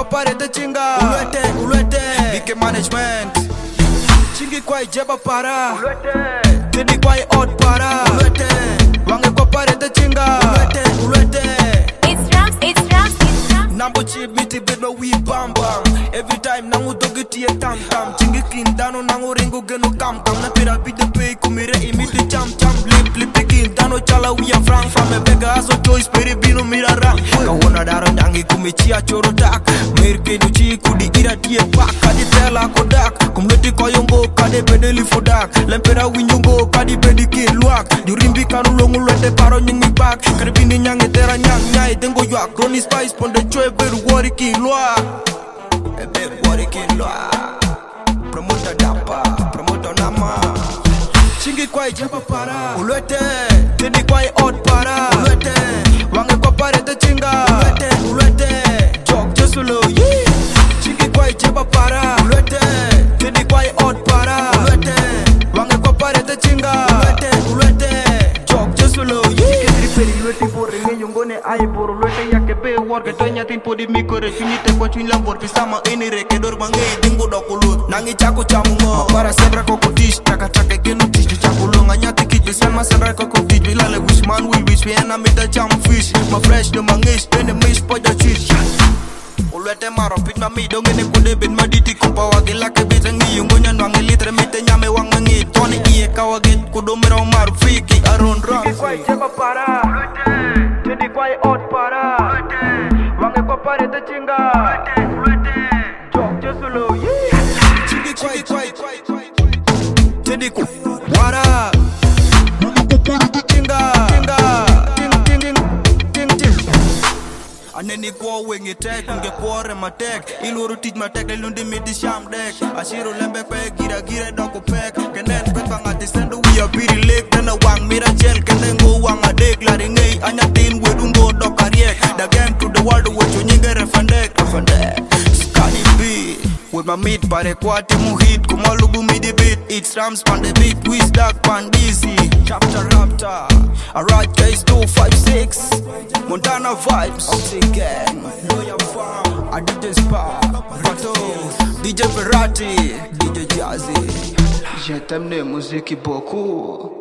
pare te chinga ulwete Bike management Chingi kwa ijeba para Tedi kwa od para Wange kwa pare te chinga ulwete It's Rams Nambo chip miti bid ma we bam bam Every time nangu dogi tiye tam tam Chingi kin dano nangu ringu genu kam kam Na pira bide pay kumire imiti cham cham Lip kin dano chala we are frank From a bega aso choice peri bino mira rang Kawona daro nyangi kumichia choro dak Merke nuchi kudi ira tiye pak Kadi tela kodak Kumleti koyongo kade pedeli fodak Lempera winyongo kadi pedi kin luak Jurimbi kanu longu lwete paro nyingi bak Karibini nyangi tera nyang nyai Dengo yuak Ronnie Spice ponde choy beru wari kin luak Beru wari kin luak Promoter dapa Promoter nama Chingi kwa ijeba para ulwete Tedi kwa od para ulwete Wange kwa pare te chinga ulwete Jok jesulo Chingi kwa ijeba para ulwete Tedi kwa od para ulwete Wange kwa pare te chinga ulwete Jok jesulo Triperi ulwete por ringe yungone ay por ulwete yake be worke tonya tin podi mikore finite kwa chwin lambor pisama enire kedor bange dingo dokulut Nangi chako chamungo para sebra kokodish taka genu tish chakulonga nyati kit selma sebra kokodish bilale wishman will wish we na mita jam fish ma fresh de mangish ene mish poja chish ulwete maro pit ma mi dongene kude bin maditi kupa wage lake bitangi yungonya nwangi litre mite nyame wangangi toni iye kawage kudomero maru fiki aron rang kwa jeba para tedi kwa od para wange kwa pare te chinga jok jesulo chingi kwa tedi kwa wara Aneni kwa wengi tek, unge kwa rema tek Iluru tij ma tek, lelundi midi sham dek Ashiro lembe kwe gira doko pek Kenden kwe kanga tisendu wia piri lek Tena wang mira chel, kenden go wang adek Lari ngay anya tin wedungo doka riek The game to the world, wecho nyinge refandek Skani B with my meat pare kwa timu hit Kumalubu midi beat, it's Rams pan the beat Wiz dark pan DC, chapter raptor Alright case 256 Montana vibes, Oxy gang, Lawyer Farm, I DJ Spa, Pato, DJ Ferrati, DJ Jazzy. Je t'aime les musiques beaucoup.